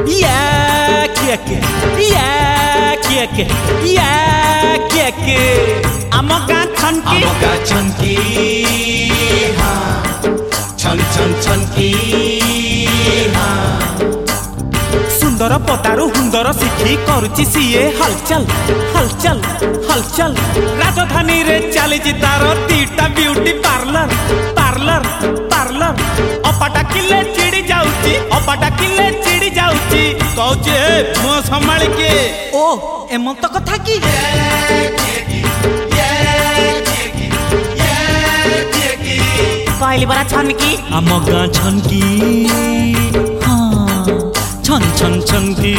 आम गाँ छनकी छन छन छनकी सुंदर पदारू हुंदर शिखी करुची सीए हलचल हलचल हलचल राजधानी रे चली तार दीटा ब्यूटी पार्लर पार्लर पार्लर अपाटा किले चिड़ी जाउची अपाटा किले चिड़ी जाउची कहूचे मो संभाल के ओ एमन तो कथा की कहली बरा छनकी आम गाँ छनकी छन छन छनकी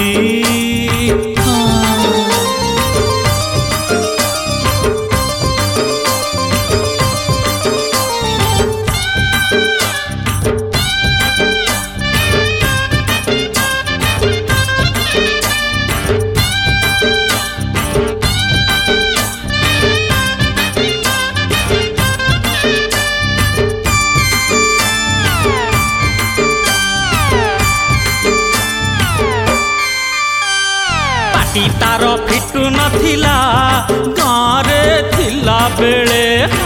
तार फिटू नथिला गाँरे थिला बेले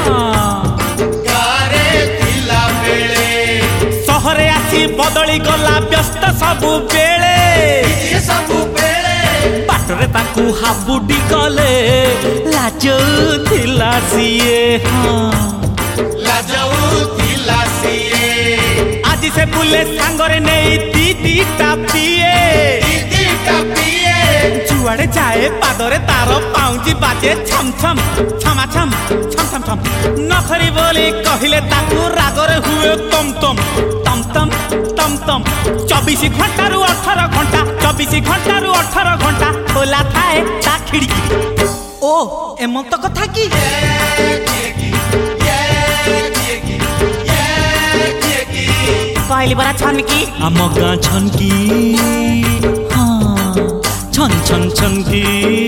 सहरे आसी बदली गला व्यस्त सबु बेले बाटरे ताकू हाबुडी गले लाजौ थिला सीए आज से बुले सांगरे नहीं दीदी टापिए जुआड़े जाए पादरे तार पाउंजी बाजे छम छम छमा छम छम छम छम नखरी बोली कहिले ताकू रागरे हुए तम तम तम तम तम तम 24 घंटा रु 18 घंटा 24 घंटा रु 18 घंटा खोला थाए ता खिड़की ओ एमन तो कथा की कहली बरा छनकी आम गाँ छनकी छन छन छनकी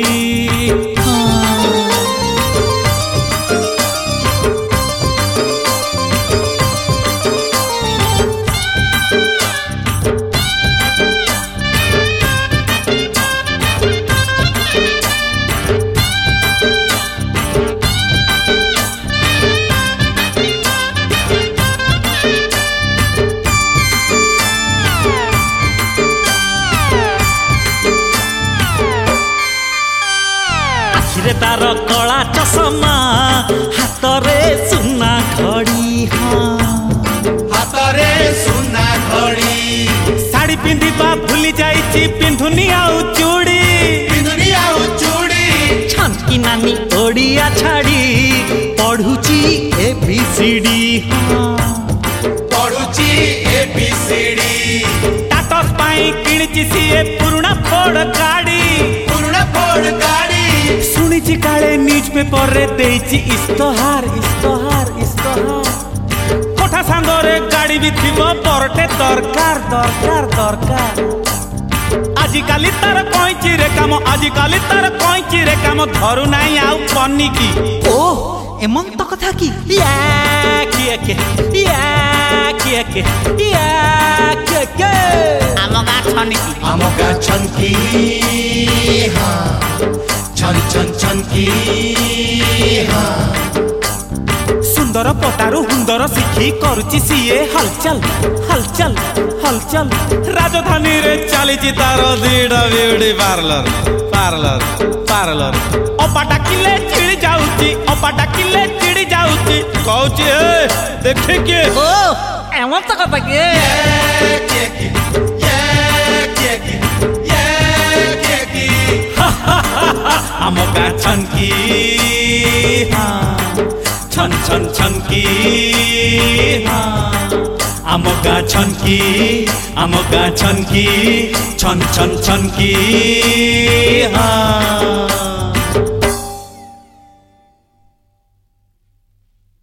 तार कला चषमा हातरे सुना घड़ी हातरे सुना घड़ी साड़ी पिंधिबा भूली जाइछि पिंधुनी आउ चूड़ी छनकी नानी ओडिया छाड़ी पढ़ुची एबीसीडी टाटस पाई किणिछि सीए पुरुणा फोड़ गाड़ी सुनिछि काले न्यूज़पेपर रे देइछि इस्तहार इस्तहार इस्तहार कोठा सांगरे गाड़ी भी थिबो परटे दरकार दरकार दरकार आजिकाली तार कैंची रे काम आजिकाली तार कैंची रे काम धरु नाही आउ पन्नी की ओ एमन तो कथा की आम गाँ छनकी छन छन छनकी सुंदर पटारू हुंदर शिखी करुची सीए हलचल हलचल हलचल राजधानी रे चली तार दीटा ब्यूटी पार्लर पार्लर पार्लर अपाटा किले चिड़ी जाउची अपाटा किले चिड़ी जाउची कहूची देखे के ओ एमन तो कथा के आम गाँ छनकी छन छन छनकी आम गाँ छनकी छन छन छनकी